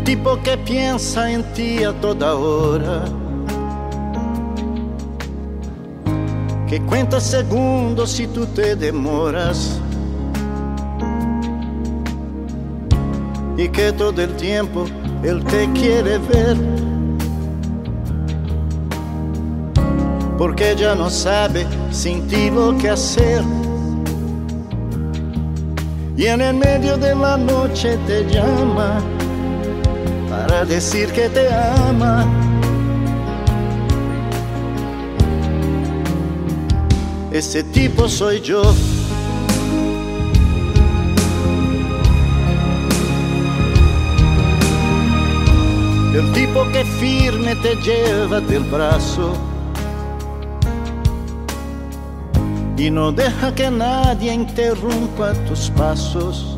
tipo que piensa en ti a toda hora, que cuenta segundos si tú te demoras, y que todo el tiempo él te quiere ver, porque ya no sabe sin ti lo que hacer. Y en el medio de la noche te llama para decir que te ama. Ese tipo soy yo. El tipo que firme te lleva del brazo y no deja que nadie interrumpa tus pasos.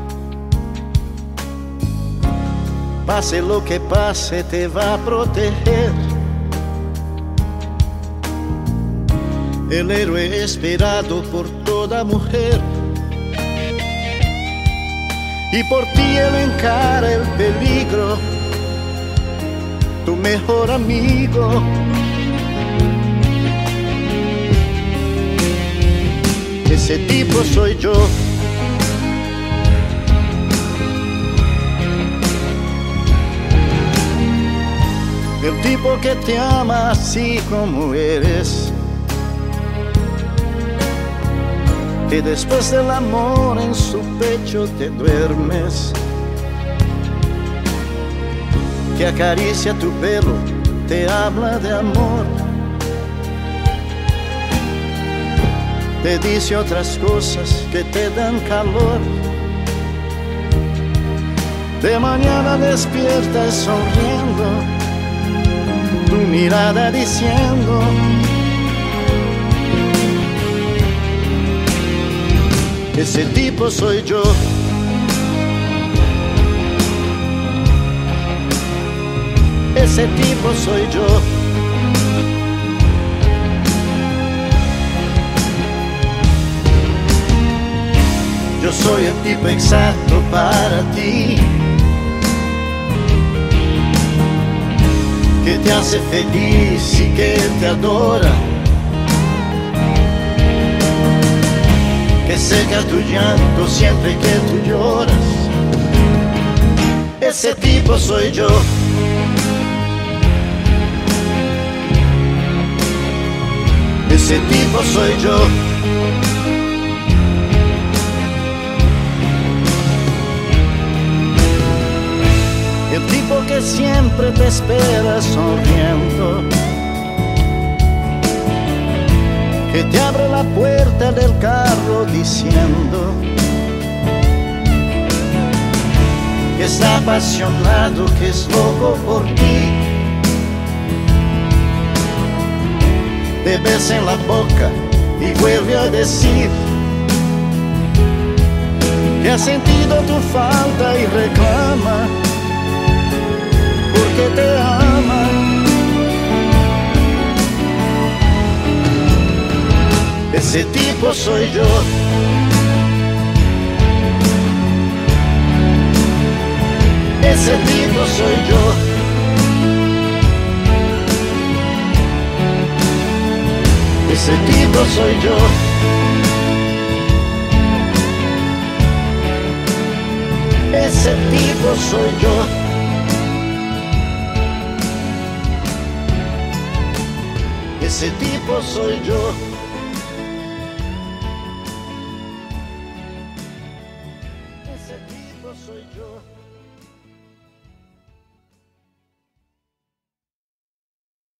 Pase lo que pase, te va a proteger. El héroe esperado por toda mujer. Y por ti él encara el peligro, tu mejor amigo. Ese tipo soy yo. El tipo que te ama así como eres, que después del amor en su pecho te duermes, que acaricia tu pelo, te habla de amor, te dice otras cosas que te dan calor. De mañana despiertas sonriendo, tu mirada diciendo: ese tipo soy yo. Ese tipo soy yo. Yo soy el tipo exacto para ti, que te hace feliz y que te adora, que seca tu llanto siempre que tú lloras. Ese tipo soy yo. Ese tipo soy yo. El tipo que siempre te espera sonriendo, que te abre la puerta del carro diciendo que está apasionado, que es loco por ti. Te besa en la boca y vuelve a decir que ha sentido tu falta y reclama porque te ama. Ese tipo soy yo. Ese tipo soy yo. Ese tipo soy yo. Ese tipo soy yo. Ese tipo soy yo. Ese tipo soy yo.